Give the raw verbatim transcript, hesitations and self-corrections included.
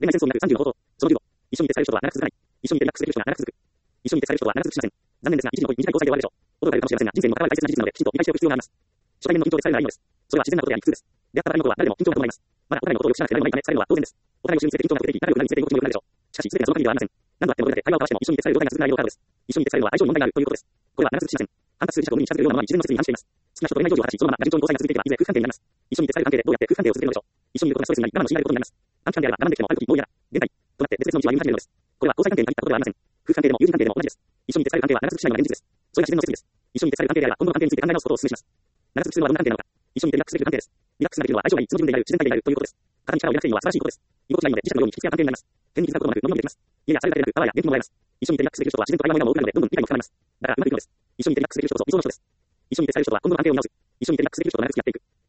恋愛戦争になるさんじゅうの冒頭。そのじゅうご。一緒にいてされる人とは長く続かない。一緒にいてリラックスできる人は長く続く。一緒にいてされる人は長く続きません。残念ですが、一時の恋、短い交際で終わるでしょう。驚かれるかもしれませんが、人生にも関わる大切な事実なので、きちんと理解しておく必要があります。初対面の緊張でされるのはいいのです。それは自然なことであり苦痛です。出会ったばかりの頃は誰でも緊張が伴います。まだお互いのことをよく知らなくて何もないため、されるのは当然です。お互いを後ろにつれて緊張が出てき、誰を裏につれて動きも良くなるでしょう。しかし、すべてがその限りではありません。何度あってもどれだけ対話を交わしても一緒にいてされる状態が続く内容があるのです。一緒にいてされるのは相性に問題があるということです。これは長続きしません。反発する磁石を無に近づけるようなものに自然の摂理に反しています。好きな人と恋愛状況を果たし、そのまま順調に交際が続いていけば、いずれ夫婦関係になります。一緒にいてされる関係でどうやって夫婦関係を続けるのでしょう。一緒にいることがストレスになり、我慢のしないことになります。短期間であれば我慢できてもある時もう嫌だ。現代となって別々の道を歩み始めるのです。これは交際関係に限ったことではありません。夫婦関係でも友人関係でも同じです。一緒にいてされる関係は長続きしないのが現実です。それが自然の摂理です。一緒にいてされる関係であれば、今後の関係について考え直すことをお勧めします。長続きするのはどんな関係なのか。一緒にいてリラックスできる関係です。リラックスができるのは相性がいい、その自分である、自然体であるということです。肩に力を入れなくていいのは素晴らしいことです。居心地がいいので、磁石のように引きつけ合う関係になります。天に気づくこともなく、伸び伸びできます。家やされるだけでなく、パワーや元気もらえます。一緒にいてリラックスできる人は自然と会話も山を送るので、どんどん理解も深まります。だから、うまくいくのです。一緒にいてリラックスできる人こそ理想の人です。一緒にいてされる人とは今後の関係を見直す。一緒にいてリラックスできる人と長く付き合っていく。